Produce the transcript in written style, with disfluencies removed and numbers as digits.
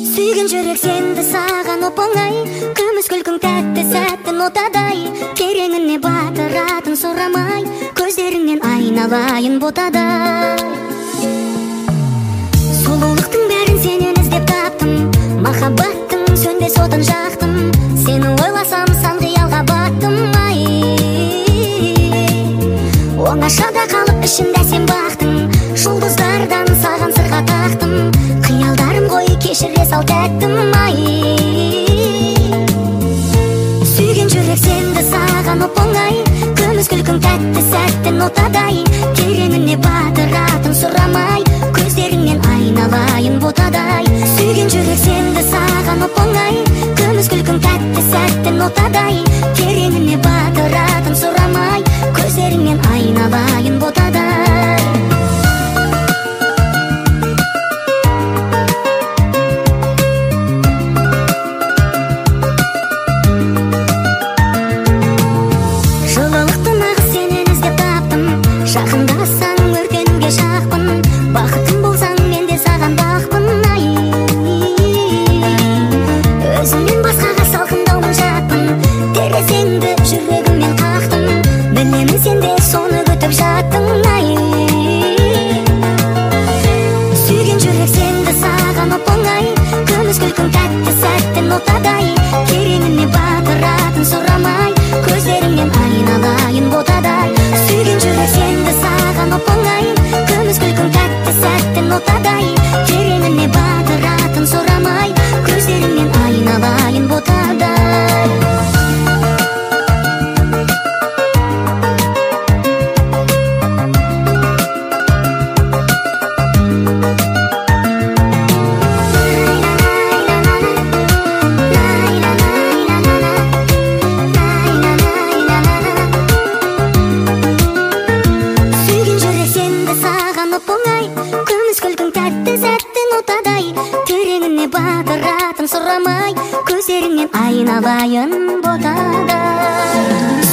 Сүйген жүрек сенді саған оп-оңай, күміс күлкің тәтті сәттің отадай, тереңіне батыратын сұрамай, көздеріңнен айналайын ботадай. Сұлулықтың бәрін сенен іздеп таптым, махаббаттың сөнбес отын жақтым, сені ойласам сан қиялға баттым. Ай, оңашада қалып ішімде сен бақтың, жұлдыздардан саған сырға тақтым, қиялдарым ғой кешіре сал тәттім. Ай, сүйген жүрек сенді саған оп-оңай, күміс күлкің тәтті сәттің отадай, тереңіне батыратын сұрамай, көздеріңнен айналайын ботадай. Сүйген жүрек сенді саған оп-оңай, күміс күлкің тәтті сәттің отадай, тереңіне батыратын сұрамай, көздеріңнен айналайын ботадай. Жақындасаң өркенуге жақпын, бақытым болсаң мен де саған бақпын. Ай, өзімнен басқаға салқындаумын жатпын, терезеңді жүрегіммен қақтым, білемін сен де соны күтіп жаттың. Ай, сүйген жүрек сенді саған оп-оңай, күміс күлкің тәтті сәттің отадай, тереңіне батыратын сұрамай, көздеріңнен айналайын ботадай. Сүйген жүрек сенді саған оп-оңай, күміс күлкің тәтті сәттің отадай, тереңіне батыратын сұрамай, көздеріңнен айналайын ботадай. Күміс күлкің тәтті сәттің отадай, тереңіне батыратын сұрамай, көздеріңнен айналайын ботадай.